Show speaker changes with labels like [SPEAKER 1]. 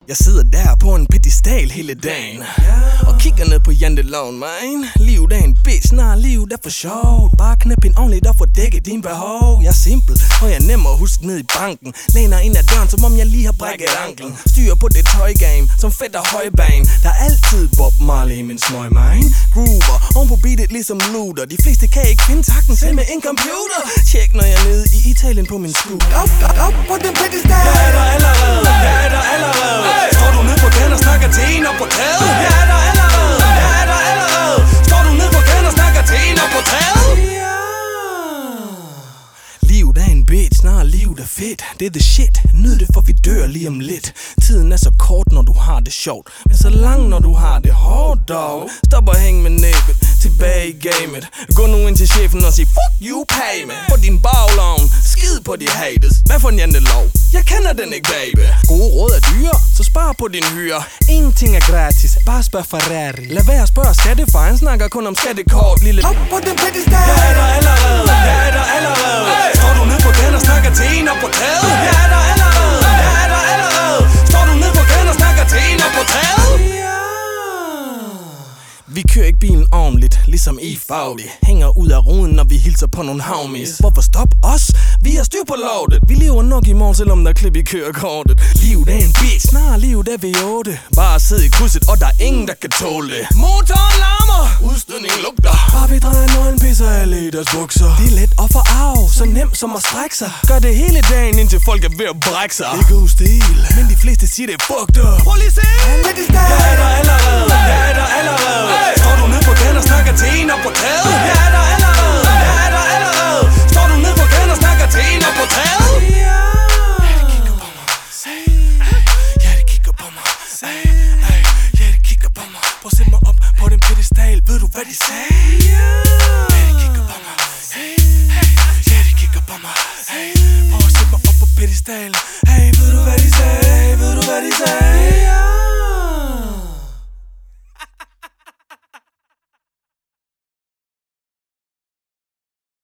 [SPEAKER 1] Jeg sidder der på en pedestal hele dagen og kigger ned på janteloven, man. Livet er en bitch, livet er for sjovt. Bare knæp en ordentligt og få dækket dine behov. Jeg er simpel, og jeg er nem at huske ned i banken. Læner ind ad døren, som om jeg lige har brækket anklen. Styrer på det tøjgame, som fedt og højbane. Der er altid Bob Marley i min smøg, man. Groover, oven på beatet ligesom Luther. De fleste kan ikke finde takten selv med en computer. Tjek når jeg er nede i Italien på min scooter. Op på den pedestal. Jeg er der allerede, jeg er der allerede. Står du ned på gaden og snakker til en op på taget? Jeg er der allerede, jeg er der allerede. Står du ned på gaden og snakker til en op på taget? Livet er en bitch, livet er fedt. Det er the shit, nyd det for vi dør lige om lidt. Tiden er så kort når du har det sjovt, men så lang når du har det hårdt dog. Stop og hæng med næbet, tilbage i gamet. Gå nu ind til chefen og sig fuck you pay me. På din bagloven, skid på de haters. Hvad for en jantelov? Jeg kender den ikke baby. Gode råd er dyre, så spar på din hyre. Ingenting er gratis, bare spørg Ferrari. Lad være at spørge skattefar, han snakker kun om skattekort. Lille op på den pedestal. Jeg er der allerede, jeg er der allerede. Står du ned på gaden og snakker til en op på taget? Jeg er der allerede, jeg er der allerede. Står du ned på gaden og snakker til en op på taget? Vi kører ikke bilen ordentligt, ligesom I faglig. Hænger ud af ruden, når vi hilser på nogle homies. Hvorfor stop os? Vi har styr på lortet. Vi lever nok i morgen, selvom der er klip i kørekortet. Livet er en bitch, livet er V8. Bare sidde i krydset, og der er ingen, der kan tåle det. Motoren larmer, udstødning lugter. Bare vi drejer nøgen, pisser alle i deres bukser. Det er let at få arv, så nemt som at strække sig. Gør det hele dagen, indtil folk er ved at brække sig. Det er god stil, men de fleste siger det er fucked up. Prøv lige se! Jeg er der allerede, jeg er der allerede. Står du ned på gaden og snakker til en op på taget? Jeg er der allerede, jeg er der allerede. Står du ned på gaden og snakker til en op på taget? Ja, de kigger på mig. Ja, de kigger på mig. Ja, de kigger på mig. Prøv at sætte mig op på den pedestal. Ved du hvad de sagde? Ja, de kigger på mig. Ja, de kigger på mig. Prøv at sætte mig op på pedestal. Hey, ved du hvad de sagde? Ved du hvad de sagde?